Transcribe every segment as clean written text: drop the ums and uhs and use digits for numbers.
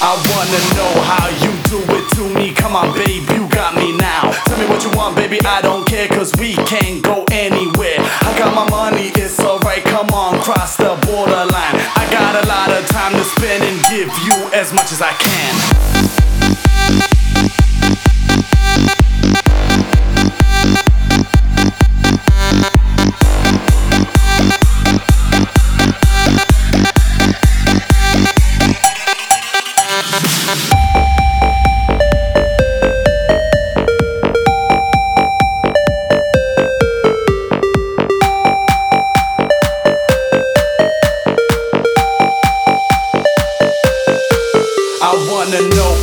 I wanna know how you do it to me. Come on, babe, you got me now. Tell me what you want, baby, I don't care, cause we can't go anywhere. I got my money, it's alright, come on, cross the borderline. I got a lot of time to spend and give you as much as I can. I wanna know,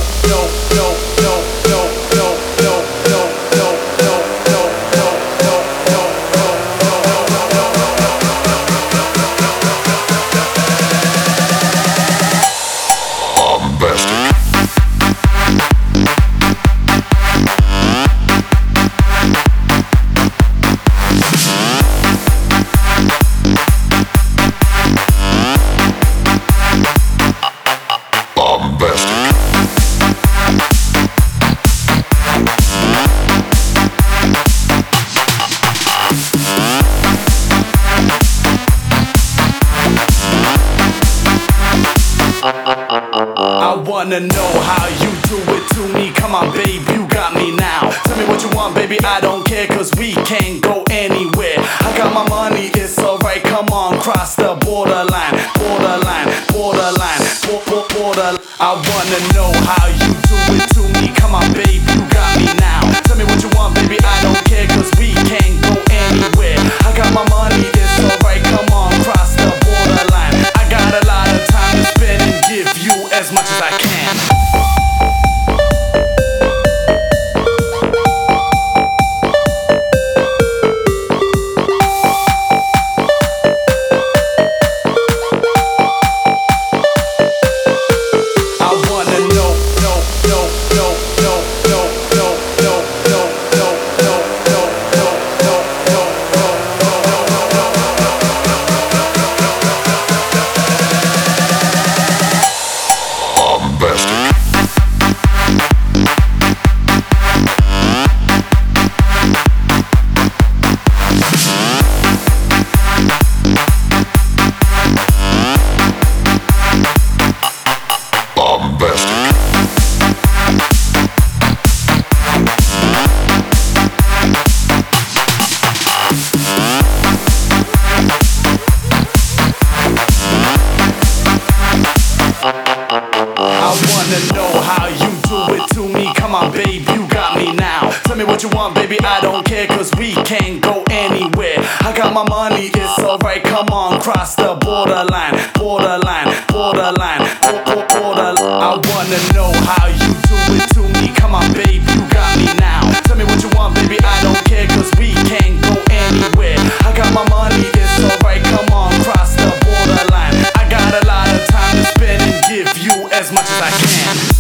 I wanna know how you do it to me. Come on, babe, you got me now. Tell me what you want, baby, I don't care, cause we can't go anywhere. I got my money, it's alright, come on, cross the borderline. Border. I wanna know how you do it to me. Come on, babe, you got me now. Tell me what you want, baby, I don't care, cause we can't go anywhere. I got my money, it's alright, come on, cross the borderline. I got a lot of time to spend and give you as much as I can. I wanna know how you do it to me. Come on, babe, you got me now. Tell me what you want, baby, I don't care, cause we can't go anywhere. I got my money, it's alright, come on, cross the borderline. I wanna know how you do it to me. Come on, babe, you got me now. Tell me what you want, baby, I don't care, cause we can't go anywhere. I got my money, it's alright, come on, cross the borderline. I got a lot of time to spend and give you as much as I can.